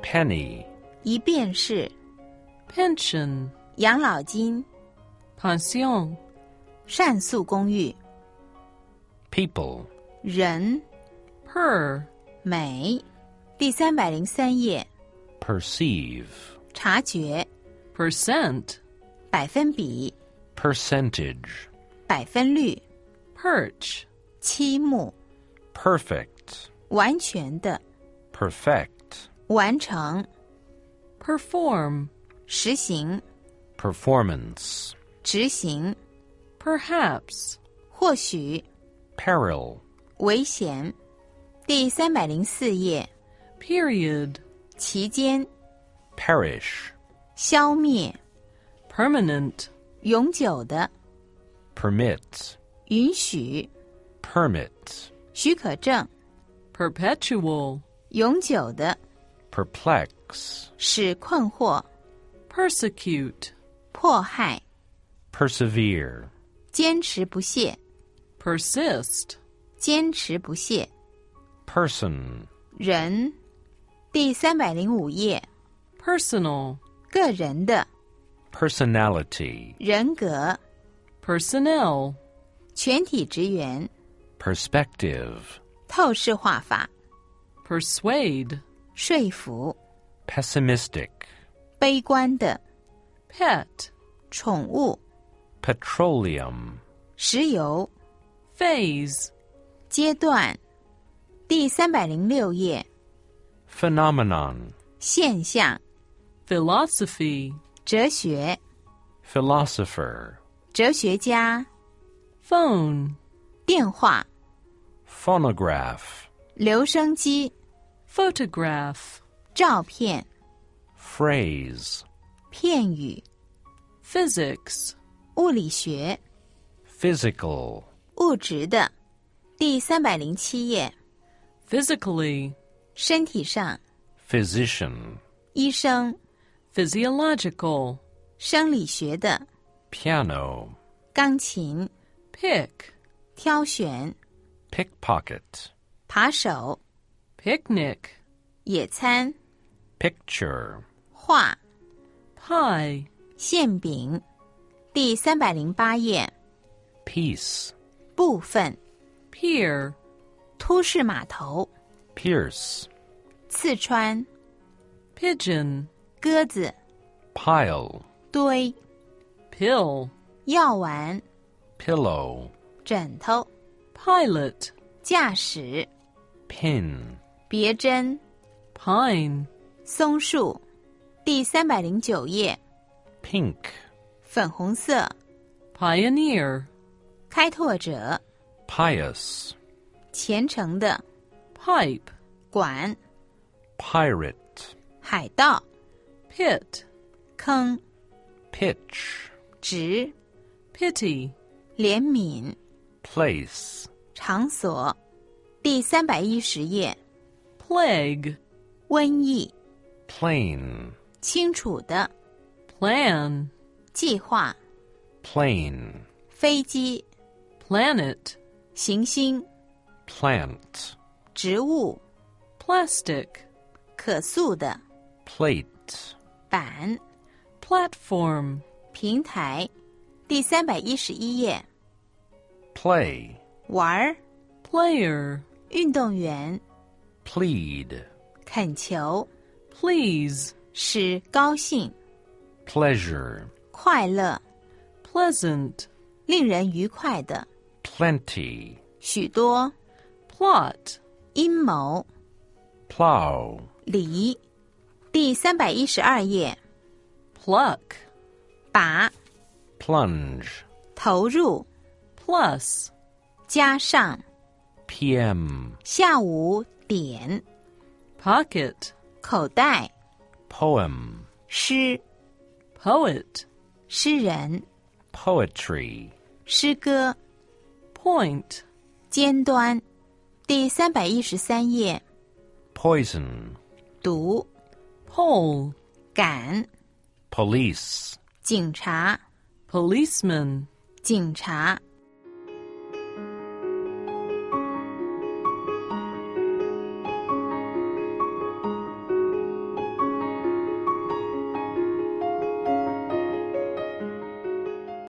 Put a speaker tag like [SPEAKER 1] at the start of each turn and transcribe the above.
[SPEAKER 1] penny,
[SPEAKER 2] 一便士，
[SPEAKER 3] pension,
[SPEAKER 2] 养老金，
[SPEAKER 3] pension,
[SPEAKER 2] 善诉公寓，
[SPEAKER 1] people,
[SPEAKER 2] 人，
[SPEAKER 3] per,
[SPEAKER 2] 美。第303页，
[SPEAKER 1] perceive,
[SPEAKER 2] 察觉，
[SPEAKER 3] percent,
[SPEAKER 2] 百分比，
[SPEAKER 1] percentage,
[SPEAKER 2] 百分率，
[SPEAKER 3] perch,
[SPEAKER 2] 期目，
[SPEAKER 1] perfect,
[SPEAKER 2] 完全的，
[SPEAKER 1] perfect,
[SPEAKER 2] 完成，
[SPEAKER 3] perform,
[SPEAKER 2] 实行，
[SPEAKER 1] performance,
[SPEAKER 2] 执行，
[SPEAKER 3] perhaps,
[SPEAKER 2] 或许，
[SPEAKER 1] peril,
[SPEAKER 2] 危险。第304页，
[SPEAKER 3] period,
[SPEAKER 2] 期间，
[SPEAKER 1] perish,
[SPEAKER 2] 消灭，
[SPEAKER 3] permanent,
[SPEAKER 2] 永久的，
[SPEAKER 1] permit,
[SPEAKER 2] 允许，
[SPEAKER 1] permit,
[SPEAKER 2] 许可证，
[SPEAKER 3] perpetual,
[SPEAKER 2] 永久的，
[SPEAKER 1] perplex,
[SPEAKER 2] 使困惑，
[SPEAKER 3] persecute,
[SPEAKER 2] 迫害，
[SPEAKER 1] persevere,
[SPEAKER 2] 坚持不懈，
[SPEAKER 3] persist,
[SPEAKER 2] 坚持不懈。
[SPEAKER 1] person,
[SPEAKER 2] 人。第305页，
[SPEAKER 3] personal,
[SPEAKER 2] 个人的，
[SPEAKER 1] personality,
[SPEAKER 2] 人格，
[SPEAKER 3] personnel,
[SPEAKER 2] 全体职员，
[SPEAKER 1] perspective,
[SPEAKER 2] 透视化法，
[SPEAKER 3] persuade,
[SPEAKER 2] 说服，
[SPEAKER 1] pessimistic,
[SPEAKER 2] 悲观的，
[SPEAKER 3] pet,
[SPEAKER 2] 宠物，
[SPEAKER 1] petroleum,
[SPEAKER 2] 石油，
[SPEAKER 3] phase,
[SPEAKER 2] 阶段。第306页，
[SPEAKER 1] phenomenon,
[SPEAKER 2] 现象，
[SPEAKER 3] philosophy,
[SPEAKER 2] 哲学，
[SPEAKER 1] philosopher,
[SPEAKER 2] 哲学家，
[SPEAKER 3] phone,
[SPEAKER 2] 电话，
[SPEAKER 1] phonograph,
[SPEAKER 2] 留声机，
[SPEAKER 3] photograph,
[SPEAKER 2] 照片，
[SPEAKER 1] phrase,
[SPEAKER 2] 片语，
[SPEAKER 3] physics,
[SPEAKER 2] 物理学，
[SPEAKER 1] physical,
[SPEAKER 2] 物质的。第307页，
[SPEAKER 3] physically,
[SPEAKER 2] 身体上，
[SPEAKER 1] physician,
[SPEAKER 2] 医生，
[SPEAKER 3] physiological,
[SPEAKER 2] 生理学的，
[SPEAKER 1] piano,
[SPEAKER 2] 钢琴，
[SPEAKER 3] pick,
[SPEAKER 2] 挑选，
[SPEAKER 1] pickpocket,
[SPEAKER 2] 扒手，
[SPEAKER 3] picnic,
[SPEAKER 2] 野餐，
[SPEAKER 1] picture,
[SPEAKER 2] 画，
[SPEAKER 3] pie,
[SPEAKER 2] 馅饼。第308页，
[SPEAKER 1] peace,
[SPEAKER 2] 部分，
[SPEAKER 3] pier,
[SPEAKER 2] 凸式码头，
[SPEAKER 1] pierce,
[SPEAKER 2] 刺穿，
[SPEAKER 3] pigeon,
[SPEAKER 2] 鸽子，
[SPEAKER 1] pile,
[SPEAKER 2] 堆，
[SPEAKER 3] pill,
[SPEAKER 2] 药丸，
[SPEAKER 1] pillow,
[SPEAKER 2] 枕头，
[SPEAKER 3] pilot,
[SPEAKER 2] 驾驶，
[SPEAKER 1] pin,
[SPEAKER 2] 别针，
[SPEAKER 3] pine,
[SPEAKER 2] 松树。第309页，
[SPEAKER 1] pink,
[SPEAKER 2] 粉红色，
[SPEAKER 3] pioneer,
[SPEAKER 2] 开拓者，
[SPEAKER 1] pious,
[SPEAKER 2] 虔诚的，
[SPEAKER 3] pipe,
[SPEAKER 2] 管，
[SPEAKER 1] pirate,
[SPEAKER 2] 海盗，
[SPEAKER 3] pit,
[SPEAKER 2] 坑，
[SPEAKER 1] pitch,
[SPEAKER 2] 直，
[SPEAKER 3] pity,
[SPEAKER 2] 怜悯，
[SPEAKER 1] place,
[SPEAKER 2] 场所。第310页，
[SPEAKER 3] plague,
[SPEAKER 2] 瘟疫，
[SPEAKER 1] plain,
[SPEAKER 2] 清楚的，
[SPEAKER 3] plan,
[SPEAKER 2] 计划，
[SPEAKER 1] plane,
[SPEAKER 2] 飞机，
[SPEAKER 3] planet,
[SPEAKER 2] 行星，
[SPEAKER 1] plant,
[SPEAKER 2] 植物，
[SPEAKER 3] plastic,
[SPEAKER 2] 可塑的，
[SPEAKER 1] plate,
[SPEAKER 2] 板，
[SPEAKER 3] platform,
[SPEAKER 2] 平台。第311页，
[SPEAKER 1] play,
[SPEAKER 2] 玩儿，
[SPEAKER 3] player,
[SPEAKER 2] 运动员，
[SPEAKER 1] plead,
[SPEAKER 2] 恳求，
[SPEAKER 3] please,
[SPEAKER 2] 使高兴，
[SPEAKER 1] pleasure,
[SPEAKER 2] 快乐，
[SPEAKER 3] pleasant,
[SPEAKER 2] 令人愉快的，
[SPEAKER 1] plenty,
[SPEAKER 2] 许多，
[SPEAKER 3] plot,
[SPEAKER 2] 阴谋，
[SPEAKER 1] plow,
[SPEAKER 2] 犁。第312页，
[SPEAKER 3] pluck,
[SPEAKER 2] 把，
[SPEAKER 1] plunge,
[SPEAKER 2] 投入，
[SPEAKER 3] plus,
[SPEAKER 2] 加上，
[SPEAKER 1] PM,
[SPEAKER 2] 下午点，
[SPEAKER 3] pocket,
[SPEAKER 2] 口袋，
[SPEAKER 1] poem,
[SPEAKER 2] 诗，
[SPEAKER 3] poet,
[SPEAKER 2] 诗人，
[SPEAKER 1] poetry,
[SPEAKER 2] 诗歌，
[SPEAKER 3] point,
[SPEAKER 2] 尖端。第313页，
[SPEAKER 1] poison,
[SPEAKER 2] 毒，
[SPEAKER 3] pole,
[SPEAKER 2] 赶，
[SPEAKER 1] police,
[SPEAKER 2] 警察，
[SPEAKER 3] policeman,
[SPEAKER 2] 警察。